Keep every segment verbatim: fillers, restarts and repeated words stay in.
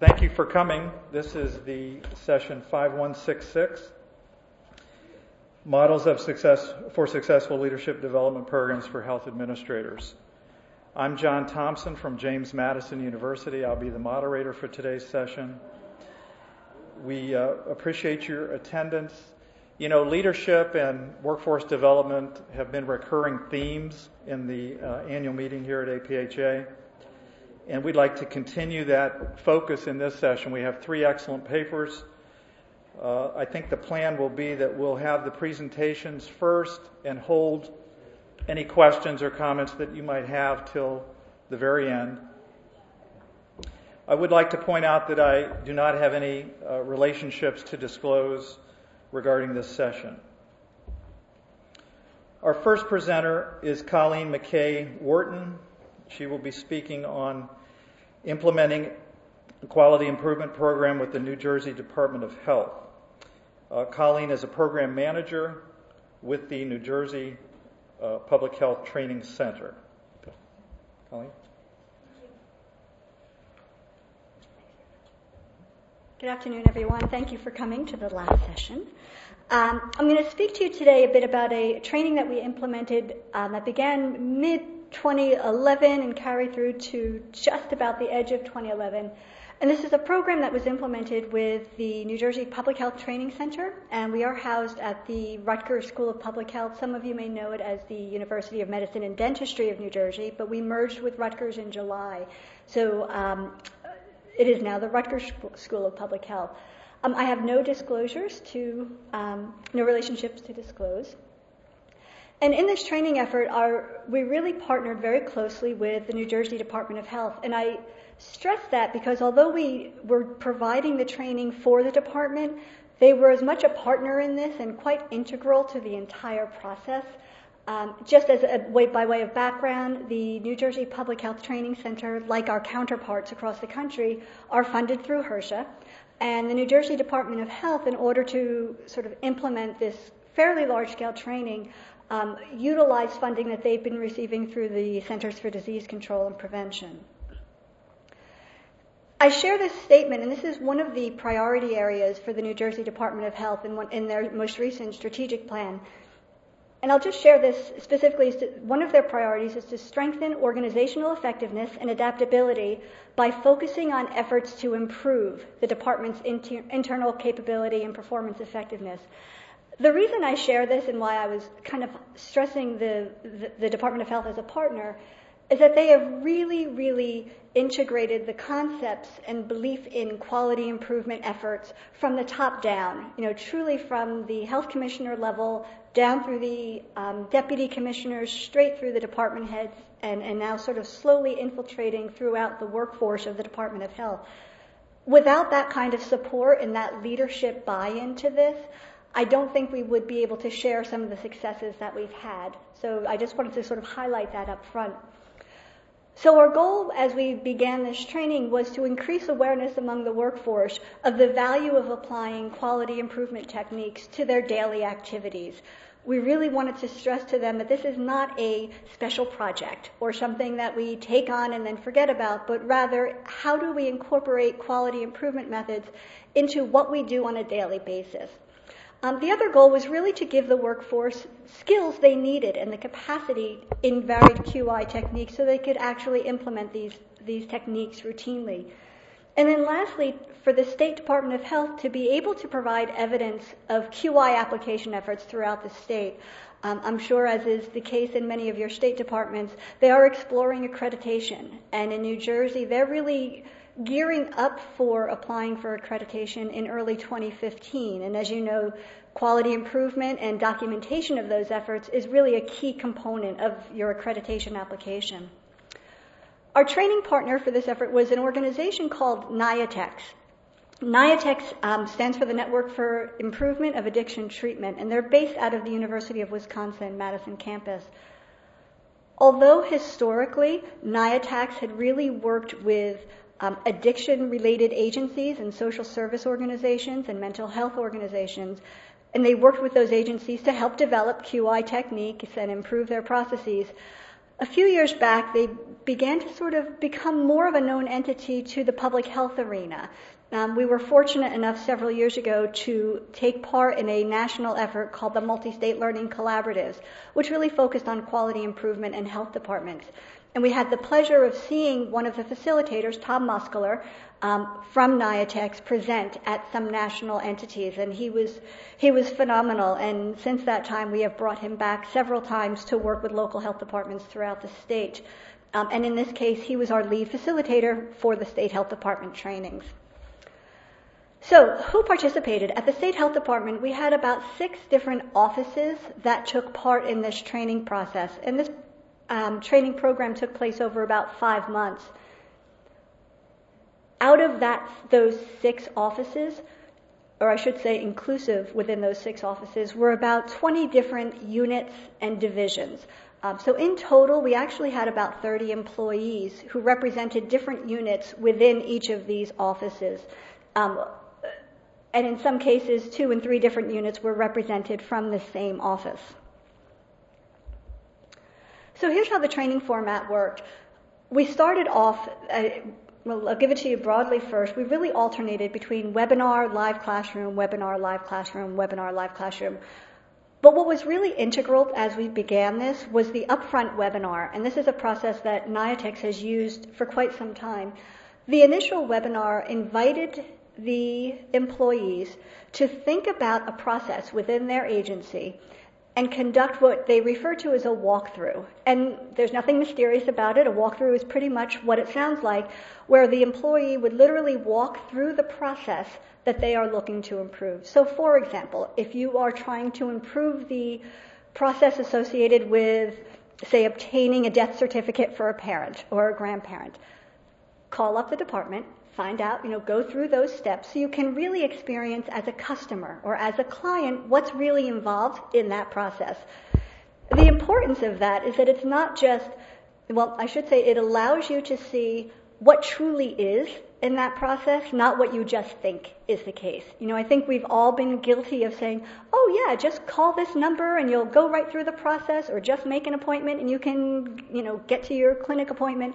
Thank you for coming. This is the session five one six six, Models of Success for Successful Leadership Development Programs for Health Administrators. I'm John Thompson from James Madison University. I'll be the moderator for today's session. We uh, appreciate your attendance. You know, leadership and workforce development have been recurring themes in the uh, annual meeting here at A P H A. And we'd like to continue that focus in this session. We have three excellent papers. Uh, I think the plan will be that we'll have the presentations first and hold any questions or comments that you might have till the very end. I would like to point out that I do not have any uh, relationships to disclose regarding this session. Our first presenter is Colleen McKay Wharton. She will be speaking on implementing a quality improvement program with the New Jersey Department of Health. Uh, Colleen is a program manager with the New Jersey uh, Public Health Training Center. Colleen? Good afternoon, everyone. Thank you for coming to the last session. Um, I'm going to speak to you today a bit about a training that we implemented um, that began mid twenty eleven and carried through to just about the edge of twenty eleven. And this is a program that was implemented with the New Jersey Public Health Training Center, and we are housed at the Rutgers School of Public Health. Some of you may know it as the University of Medicine and Dentistry of New Jersey, but we merged with Rutgers in July. So um, it is now the Rutgers School of Public Health. Um, I have no disclosures to, um, no relationships to disclose. And in this training effort, our, we really partnered very closely with the New Jersey Department of Health. And I stress that because although we were providing the training for the department, they were as much a partner in this and quite integral to the entire process. Um, just as a way, by way of background, the New Jersey Public Health Training Center, like our counterparts across the country, are funded through HRSA. And the New Jersey Department of Health, in order to sort of implement this fairly large-scale training, Um, utilize funding that they've been receiving through the Centers for Disease Control and Prevention. I share this statement, and this is one of the priority areas for the New Jersey Department of Health in, one, in their most recent strategic plan. And I'll just share this specifically. One of their priorities is to strengthen organizational effectiveness and adaptability by focusing on efforts to improve the department's inter- internal capability and performance effectiveness. The reason I share this and why I was kind of stressing the, the, the Department of Health as a partner is that they have really, really integrated the concepts and belief in quality improvement efforts from the top down, you know, truly from the health commissioner level down through the um, deputy commissioners, straight through the department heads, and, and now sort of slowly infiltrating throughout the workforce of the Department of Health. Without that kind of support and that leadership buy-in to this, I don't think we would be able to share some of the successes that we've had. So I just wanted to sort of highlight that up front. So our goal as we began this training was to increase awareness among the workforce of the value of applying quality improvement techniques to their daily activities. We really wanted to stress to them that this is not a special project or something that we take on and then forget about, but rather how do we incorporate quality improvement methods into what we do on a daily basis. Um, the other goal was really to give the workforce skills they needed and the capacity in varied Q I techniques so they could actually implement these, these techniques routinely. And then lastly, for the State Department of Health to be able to provide evidence of Q I application efforts throughout the state. Um, I'm sure, as is the case in many of your state departments, they are exploring accreditation. And in New Jersey, they're really gearing up for applying for accreditation in early twenty fifteen. And as you know, quality improvement and documentation of those efforts is really a key component of your accreditation application. Our training partner for this effort was an organization called NIATEX. NIATEX um, stands for the Network for Improvement of Addiction Treatment, and they're based out of the University of Wisconsin Madison campus. Although historically, NIATEX had really worked with Um, addiction-related agencies and social service organizations and mental health organizations, and they worked with those agencies to help develop Q I techniques and improve their processes. a few years back, they began to sort of become more of a known entity to the public health arena. Um, we were fortunate enough several years ago to take part in a national effort called the Multi-State Learning Collaboratives, which really focused on quality improvement in health departments. And we had the pleasure of seeing one of the facilitators, Tom Muscular, um, from NIATEX, present at some national entities, and he was he was phenomenal. And since that time, we have brought him back several times to work with local health departments throughout the state. Um, and in this case, he was our lead facilitator for the state health department trainings. So, who participated? At the State Health Department, we had about six different offices that took part in this training process. And this um, training program took place over about five months. Out of that, those six offices, or I should say inclusive within those six offices, were about twenty different units and divisions. Um, so in total, we actually had about thirty employees who represented different units within each of these offices. Um, And in some cases, two and three different units were represented from the same office. So here's how the training format worked. We started off, uh, well, I'll give it to you broadly first. We really alternated between webinar, live classroom, webinar, live classroom, webinar, live classroom. But what was really integral as we began this was the upfront webinar, and this is a process that NIATEX has used for quite some time. The initial webinar invited the employees to think about a process within their agency and conduct what they refer to as a walkthrough. And there's nothing mysterious about it. A walkthrough is pretty much what it sounds like, where the employee would literally walk through the process that they are looking to improve. So, for example, if you are trying to improve the process associated with, say, obtaining a death certificate for a parent or a grandparent, call up the department, find out, you know, go through those steps so you can really experience as a customer or as a client what's really involved in that process. The importance of that is that it's not just, well, I should say it allows you to see what truly is in that process, not what you just think is the case. You know, I think we've all been guilty of saying, oh yeah, just call this number and you'll go right through the process, or just make an appointment and you can, you know, get to your clinic appointment.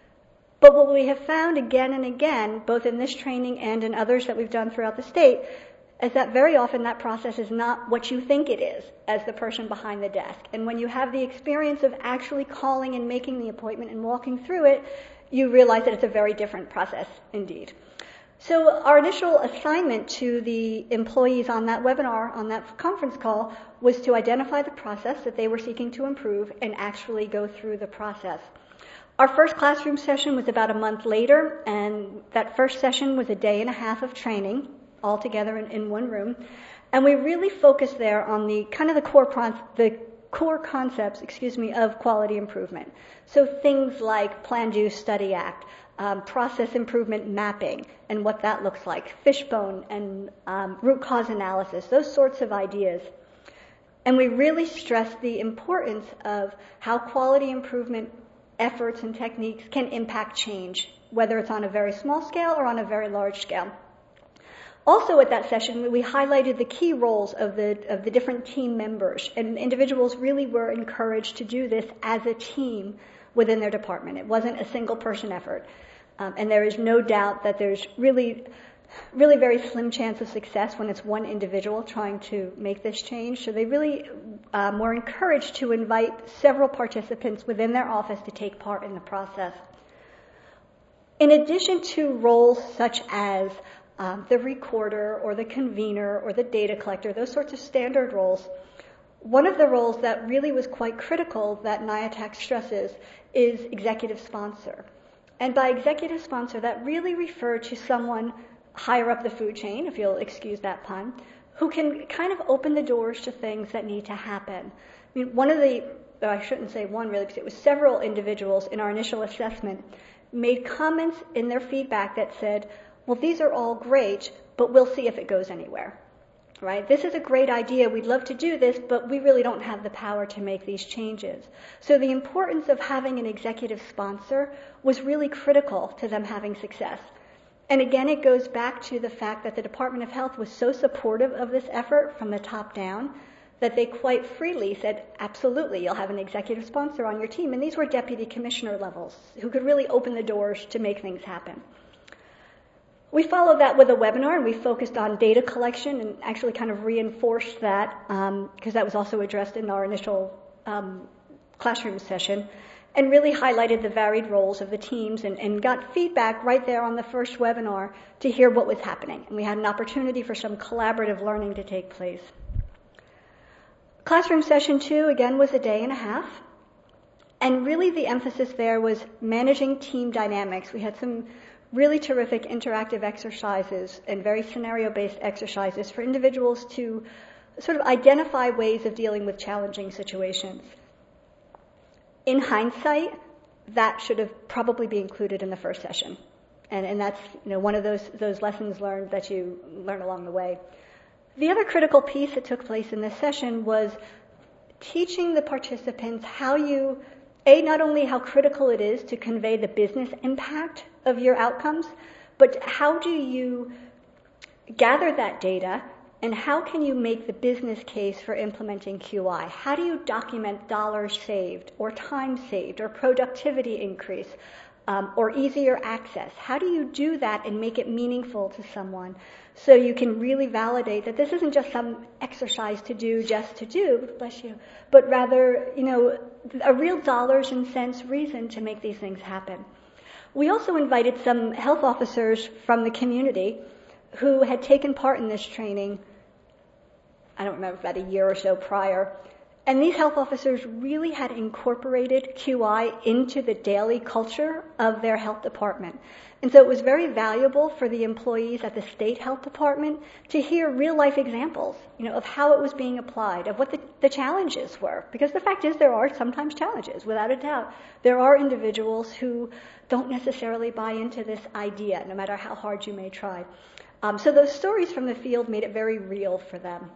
But what we have found again and again, both in this training and in others that we've done throughout the state, is that very often that process is not what you think it is as the person behind the desk. And when you have the experience of actually calling and making the appointment and walking through it, you realize that it's a very different process indeed. So our initial assignment to the employees on that webinar, on that conference call, was to identify the process that they were seeking to improve and actually go through the process. Our first classroom session was about a month later, and that first session was a day and a half of training, all together in, in one room. And we really focused there on the kind of the core the core concepts, excuse me, of quality improvement. So things like Plan, Do, Study, Act, um, process improvement mapping, and what that looks like, fishbone and um, root cause analysis, those sorts of ideas. And we really stressed the importance of how quality improvement efforts and techniques can impact change, whether it's on a very small scale or on a very large scale. Also at that session, we highlighted the key roles of the of the different team members, and individuals really were encouraged to do this as a team within their department. It wasn't a single person effort. Um, and there is no doubt that there's really really very slim chance of success when it's one individual trying to make this change. So they really um, were encouraged to invite several participants within their office to take part in the process. In addition to roles such as um, the recorder or the convener or the data collector, those sorts of standard roles, one of the roles that really was quite critical that NIATEX stresses is executive sponsor. And by executive sponsor, that really referred to someone higher up the food chain, if you'll excuse that pun, who can kind of open the doors to things that need to happen. I mean, one of the, I shouldn't say one really, because it was several individuals in our initial assessment, made comments in their feedback that said, well, these are all great, but we'll see if it goes anywhere. Right? This is a great idea. We'd love to do this, but we really don't have the power to make these changes. So the importance of having an executive sponsor was really critical to them having success. And again, it goes back to the fact that the Department of Health was so supportive of this effort from the top down that they quite freely said, absolutely, you'll have an executive sponsor on your team. And these were deputy commissioner levels who could really open the doors to make things happen. We followed that with a webinar, and we focused on data collection and actually kind of reinforced that um, because that was also addressed in our initial um, classroom session, and really highlighted the varied roles of the teams and, and got feedback right there on the first webinar to hear what was happening. And we had an opportunity for some collaborative learning to take place. Classroom session two, again, was a day and a half. And really the emphasis there was managing team dynamics. We had some really terrific interactive exercises and very scenario-based exercises for individuals to sort of identify ways of dealing with challenging situations. In hindsight, that should have probably be included in the first session. And, and that's you know, one of those, those lessons learned that you learn along the way. The other critical piece that took place in this session was teaching the participants how you, A, not only how critical it is to convey the business impact of your outcomes, but how do you gather that data and how can you make the business case for implementing Q I? How do you document dollars saved or time saved or productivity increase um, or easier access? How do you do that and make it meaningful to someone so you can really validate that this isn't just some exercise to do just to do, bless you, but rather, you know, a real dollars and cents reason to make these things happen. We also invited some health officers from the community who had taken part in this training, I don't remember, about a year or so prior. And these health officers really had incorporated Q I into the daily culture of their health department. And so it was very valuable for the employees at the state health department to hear real-life examples, you know, of how it was being applied, of what the, the challenges were. Because the fact is there are sometimes challenges, without a doubt. There are individuals who don't necessarily buy into this idea, no matter how hard you may try. Um, so those stories from the field made it very real for them.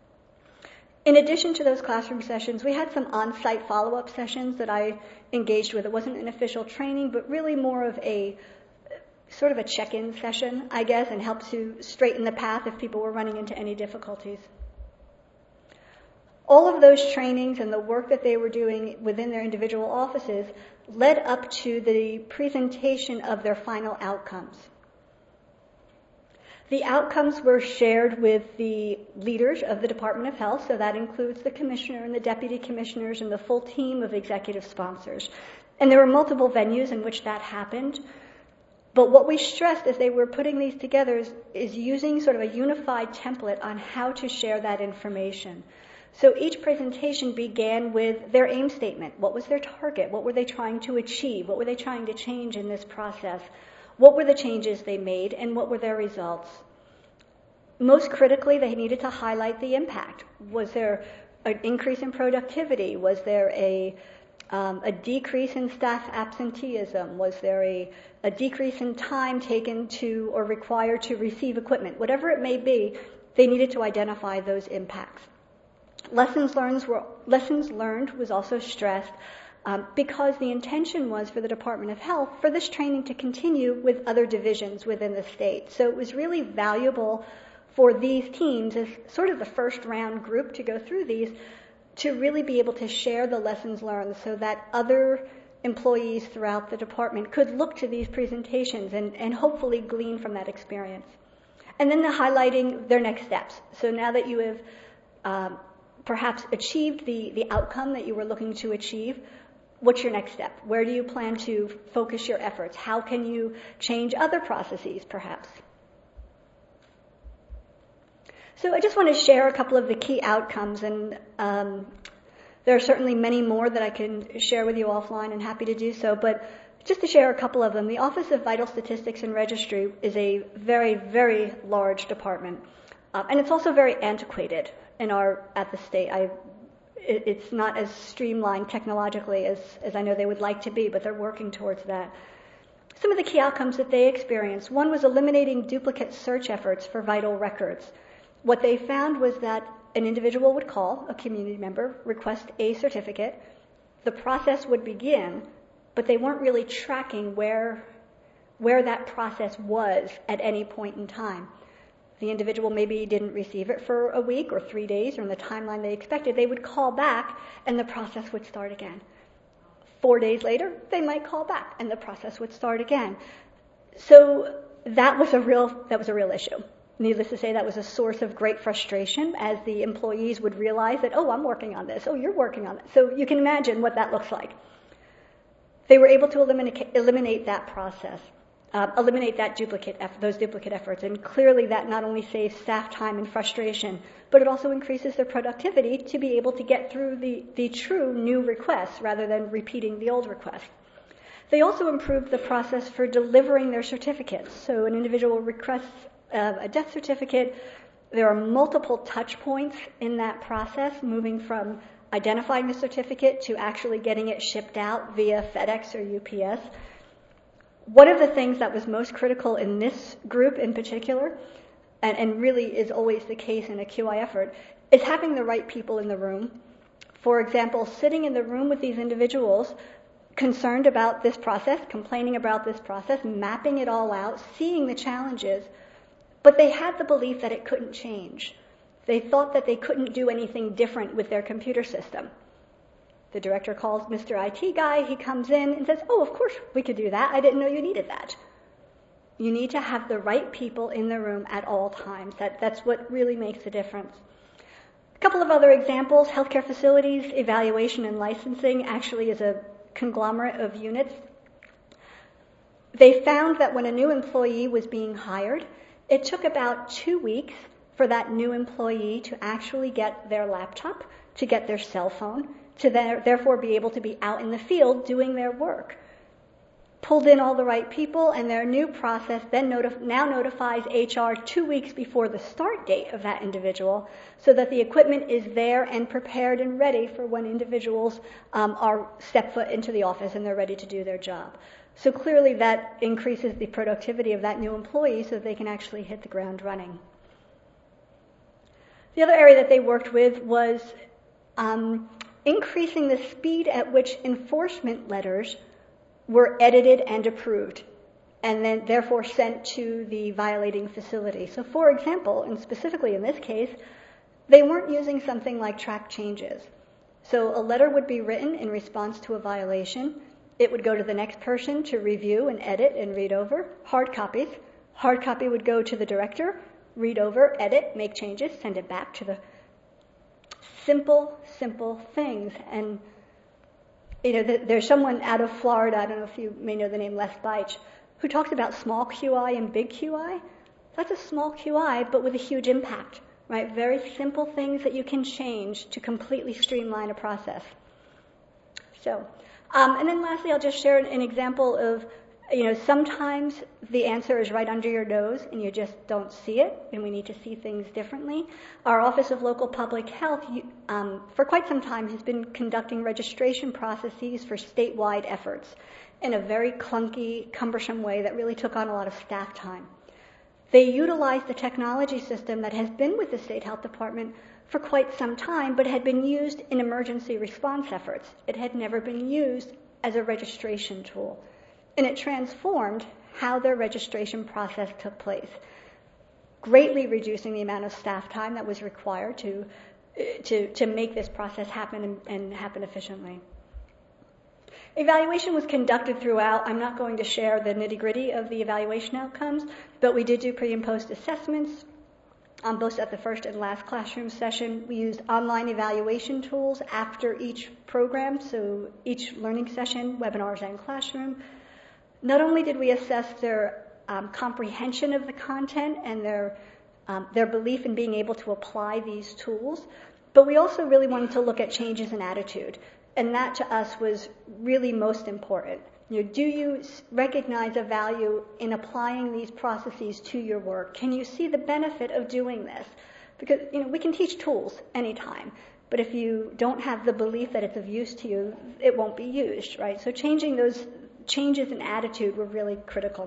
In addition to those classroom sessions, we had some on-site follow-up sessions that I engaged with. It wasn't an official training, but really more of a sort of a check-in session, I guess, and help to straighten the path if people were running into any difficulties. All of those trainings and the work that they were doing within their individual offices led up to the presentation of their final outcomes. The outcomes were shared with the leaders of the Department of Health, so that includes the commissioner and the deputy commissioners and the full team of executive sponsors. And there were multiple venues in which that happened. But what we stressed as they were putting these together is, is using sort of a unified template on how to share that information. So each presentation began with their aim statement. What was their target? What were they trying to achieve? What were they trying to change in this process? What were the changes they made, and what were their results? Most critically, they needed to highlight the impact. Was there an increase in productivity? Was there a, um, a decrease in staff absenteeism? Was there a, a decrease in time taken to or required to receive equipment? Whatever it may be, they needed to identify those impacts. Lessons learned were, lessons learned was also stressed. Um, because the intention was for the Department of Health for this training to continue with other divisions within the state. So it was really valuable for these teams as sort of the first round group to go through these to really be able to share the lessons learned so that other employees throughout the department could look to these presentations and, and hopefully glean from that experience. And then the highlighting their next steps. So now that you have um, perhaps achieved the, the outcome that you were looking to achieve, what's your next step? Where do you plan to focus your efforts? How can you change other processes, perhaps? So I just want to share a couple of the key outcomes, and um, there are certainly many more that I can share with you offline, and happy to do so, but just to share a couple of them. The Office of Vital Statistics and Registry is a very, very large department, uh, and it's also very antiquated in our at the state. I It's not as streamlined technologically as, as I know they would like to be, but they're working towards that. Some of the key outcomes that they experienced. One was eliminating duplicate search efforts for vital records. What they found was that an individual would call, a community member, request a certificate. The process would begin, but they weren't really tracking where, where that process was at any point in time. the individual maybe didn't receive it for a week or three days or in the timeline they expected, they would call back and the process would start again. Four days later, they might call back and the process would start again. So that was a real, that was a real issue. Needless to say, that was a source of great frustration as the employees would realize that, oh, I'm working on this. Oh, you're working on it. So you can imagine what that looks like. They were able to eliminate, eliminate that process, uh, eliminate that duplicate, those duplicate efforts. And clearly that not only saves staff time and frustration, but it also increases their productivity to be able to get through the, the true new requests rather than repeating the old requests. They also improved the process for delivering their certificates. So an individual requests uh, a death certificate. There are multiple touch points in that process, moving from identifying the certificate to actually getting it shipped out via FedEx or U P S. One of the things that was most critical in this group in particular, and, and really is always the case in a Q I effort, is having the right people in the room. For example, sitting in the room with these individuals concerned about this process, complaining about this process, mapping it all out, seeing the challenges, but they had the belief that it couldn't change. They thought that they couldn't do anything different with their computer system. The director calls Mister I T guy, he comes in and says, oh, of course we could do that. I didn't know you needed that. You need to have the right people in the room at all times. That, that's what really makes a difference. A couple of other examples, healthcare facilities, evaluation and licensing actually is a conglomerate of units. They found that when a new employee was being hired, it took about two weeks for that new employee to actually get their laptop, to get their cell phone, to their, therefore be able to be out in the field doing their work. Pulled in all the right people, and their new process then notif- now notifies H R two weeks before the start date of that individual so that the equipment is there and prepared and ready for when individuals um, are step foot into the office and they're ready to do their job. So clearly that increases the productivity of that new employee so that they can actually hit the ground running. The other area that they worked with was um, increasing the speed at which enforcement letters were edited and approved, and then therefore sent to the violating facility. So for example, and specifically in this case, they weren't using something like track changes. So a letter would be written in response to a violation. It would go to the next person to review and edit and read over, hard copies. Hard copy would go to the director, read over, edit, make changes, send it back to the simple, simple things. And you know, there's someone out of Florida, I don't know if you may know the name Les Beich, who talks about small Q I and big Q I. That's a small Q I, but with a huge impact, right? Very simple things that you can change to completely streamline a process. So, um, and then lastly, I'll just share an example of, you know, sometimes the answer is right under your nose and you just don't see it, and we need to see things differently. Our Office of Local Public Health, um, for quite some time, has been conducting registration processes for statewide efforts in a very clunky, cumbersome way that really took on a lot of staff time. They utilized the technology system that has been with the State Health Department for quite some time, but had been used in emergency response efforts. It had never been used as a registration tool. And it transformed how their registration process took place, greatly reducing the amount of staff time that was required to to, to make this process happen and, and happen efficiently. Evaluation was conducted throughout. I'm not going to share the nitty-gritty of the evaluation outcomes, but we did do pre- and post assessments on both at the first and last classroom session. We used online evaluation tools after each program, so each learning session, webinars and classroom. Not only did we assess their um, comprehension of the content and their um, their belief in being able to apply these tools, but we also really wanted to look at changes in attitude. And that to us was really most important. You know, do you recognize a value in applying these processes to your work? Can you see the benefit of doing this? Because, you know, we can teach tools anytime, but if you don't have the belief that it's of use to you, it won't be used, right? So changing those changes in attitude were really critical.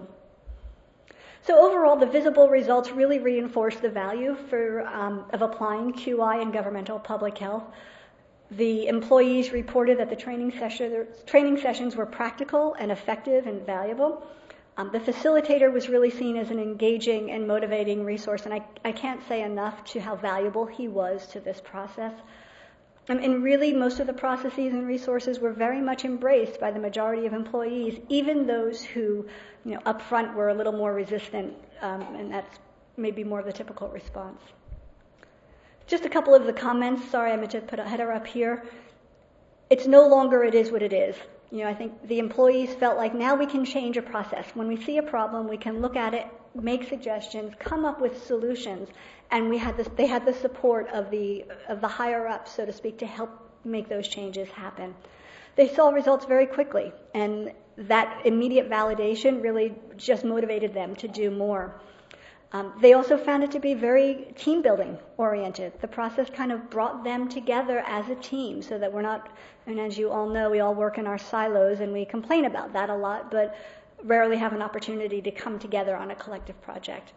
So overall, the visible results really reinforce the value for um, of applying Q I in governmental public health. The employees reported that the training, session, training sessions were practical and effective and valuable. Um, the facilitator was really seen as an engaging and motivating resource, and I, I can't say enough to how valuable he was to this process. Um, and really, most of the processes and resources were very much embraced by the majority of employees, even those who, you know, up front were a little more resistant, um, and that's maybe more of the typical response. Just a couple of the comments. Sorry, I meant to put a header up here. It's no longer it is what it is. You know, I think the employees felt like now we can change a process. When we see a problem, we can look at it, make suggestions, come up with solutions, and we had this, they had the support of the of the higher ups, so to speak, to help make those changes happen. They saw results very quickly, and that immediate validation really just motivated them to do more. Um, they also found it to be very team-building oriented. The process kind of brought them together as a team so that we're not, and as you all know, we all work in our silos and we complain about that a lot, but rarely have an opportunity to come together on a collective project.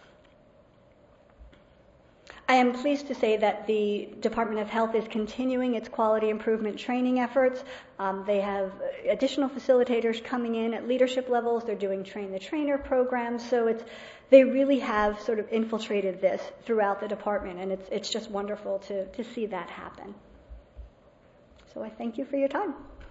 I am pleased to say that the Department of Health is continuing its quality improvement training efforts. Um, they have additional facilitators coming in at leadership levels. They're doing train-the-trainer programs. So it's they really have sort of infiltrated this throughout the department, and it's it's just wonderful to, to see that happen. So I thank you for your time.